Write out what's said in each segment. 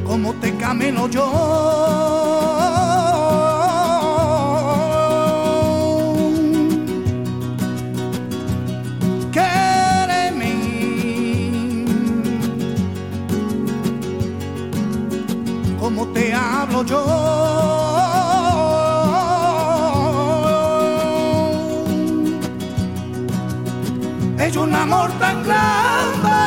como te camino yo. Quéreme como te hablo yo. Es un amor tan grande,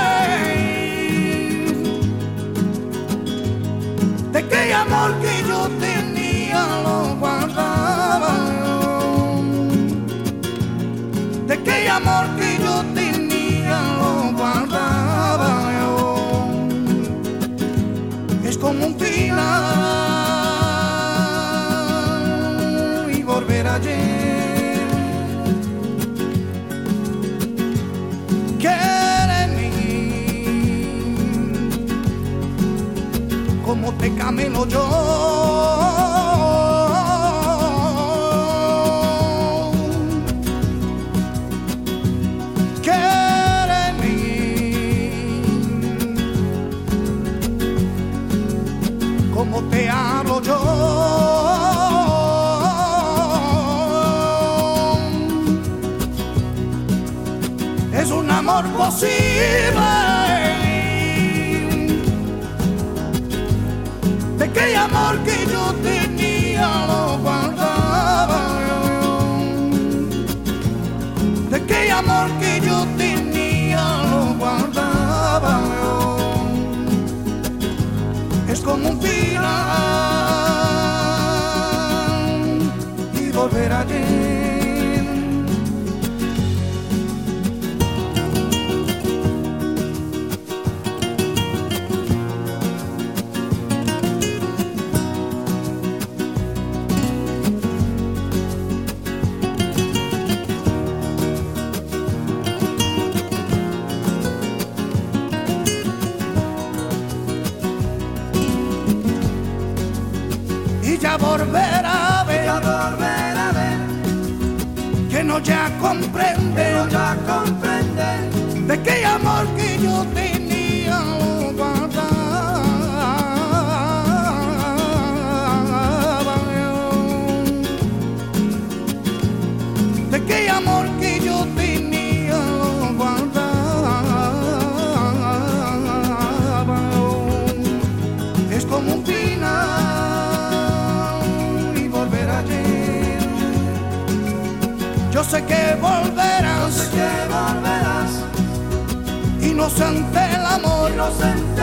de aquel amor que yo tenía lo guardaba, de aquel amor que yo tenía lo guardaba. Es como un final y volver ayer. Como te camino yo. Quéreme como te hablo yo. Es un amor posible, de aquel amor que yo tenía lo guardaba, de aquel amor que yo tenía lo guardaba. Es como un final y volver ayer. Ya volver a ver, que no ya comprende, de aquel amor que yo tenía lo guardaba, de aquel amor que yo tenía lo guardaba. Es como un final. Yo sé que volverás, inocente el amor, inocente